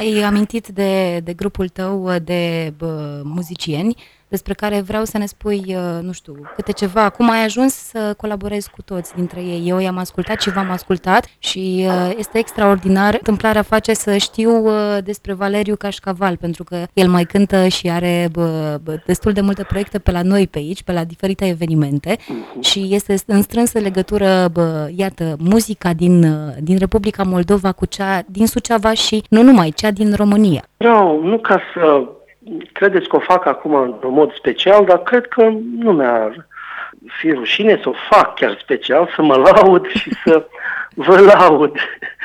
Ai amintit de grupul tău de muzicieni, despre care vreau să ne spui, nu știu, câte ceva. Cum ai ajuns să colaborezi cu toți dintre ei? Eu i-am ascultat și v-am ascultat și este extraordinar. Întâmplarea face să știu despre Valeriu Cașcaval, pentru că el mai cântă și are destul de multe proiecte pe la noi pe aici, pe la diferite evenimente și este în strânsă legătură, iată, muzica din Republica Moldova cu cea din Suceava și nu numai, cea din România. Nu ca să credeți că o fac acum într-un mod special, dar cred că nu mi-ar fi rușine să o fac chiar special, să mă laud și să vă laud.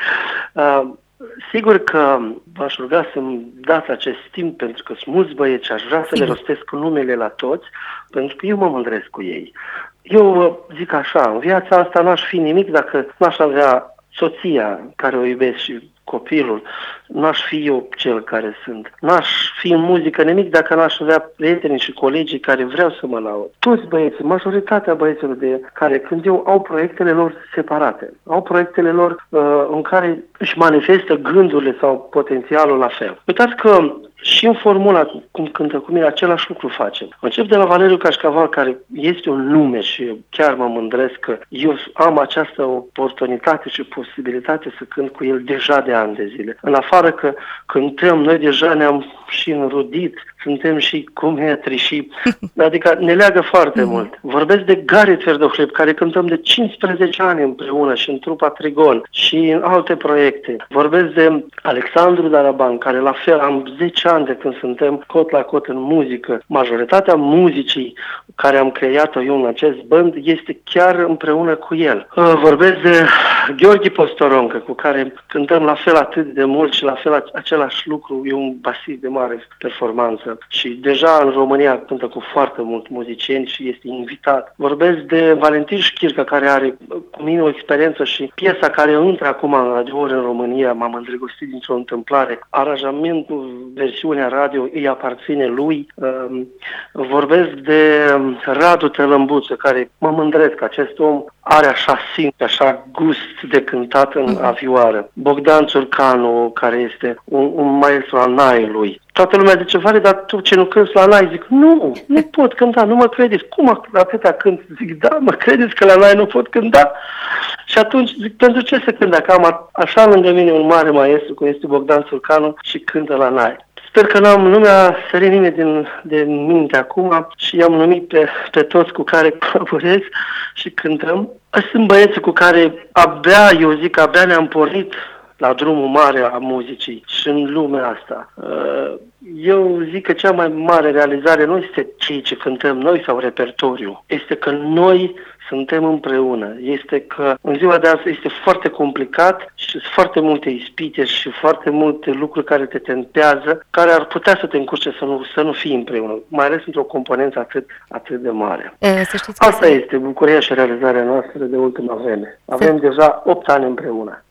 Sigur că v-aș ruga să-mi dați acest timp, pentru că sunt mulți băieți și aș vrea să le rostesc cu numele la toți, pentru că eu mă mândresc cu ei. Eu zic așa, în viața asta n-aș fi nimic dacă n-aș avea soția care o iubesc și copilul, n-aș fi eu cel care sunt. N-aș fi în muzică nimic dacă n-aș avea prietenii și colegii care vreau să mă laud. Toți băieții, majoritatea băieților de care când eu au proiectele lor separate, au proiectele lor în care își manifestă gândurile sau potențialul la fel. Uitați că și în formula cum cântă cu mine, același lucru facem. Încep de la Valeriu Cașcaval, care este un nume și chiar mă mândresc că eu am această oportunitate și posibilitate să cânt cu el deja de ani de zile. În afară că cântăm, noi deja ne-am și înrudit, suntem și cumetri și... Adică ne leagă foarte mult. Vorbesc de Gari Tverdohleb, care cântăm de 15 ani împreună și în trupa Trigon și în alte proiecte. Vorbesc de Alexandru Daraban, care la fel am 10 ani de când suntem cot la cot în muzică. Majoritatea muzicii care am creat-o eu în acest band este chiar împreună cu el. Vorbesc de Gheorghe Postoroncă, cu care cântăm la fel atât de mult și la fel același lucru. E un basist de mare performanță și deja în România cântă cu foarte mulți muzicieni și este invitat. Vorbesc de Valentin Șchircă, care are cu mine o experiență și piesa care intră acum în radiouri în România, m-am îndrăgostit dintr-o întâmplare. Aranjamentul, versiunea radio îi aparține lui. Vorbesc de Radu Tălămbuță, care mă mândresc, acest om are așa simț, așa gust de cântat în avioară. Bogdan Țurcanu, care este un maestru al naiului. Toată lumea zice, Vale, dar tu ce nu cânti la nai? Zic, nu pot cânta, nu mă credeți. Cum atâta cânt? Zic, da, mă credeți că la nai nu pot cânta? Și atunci zic, pentru ce să cânt dacă am așa lângă mine un mare maestru, cum este Bogdan Țurcanu, și cântă la nai? Sper că nu mi-a sărit nimeni de minte acum și i-am numit pe toți cu care colaborez și cântăm. Sunt băieții cu care abia ne-am pornit la drumul mare a muzicii și în lumea asta. Eu zic că cea mai mare realizare nu este cei ce cântăm noi sau repertoriu. Este că noi suntem împreună. Este că în ziua de azi este foarte complicat și sunt foarte multe ispite și foarte multe lucruri care te tentează, care ar putea să te încurce să nu fii împreună, mai ales într-o componență atât de mare. Să știți că asta este bucuria și realizarea noastră de ultima vreme. Avem deja 8 ani împreună.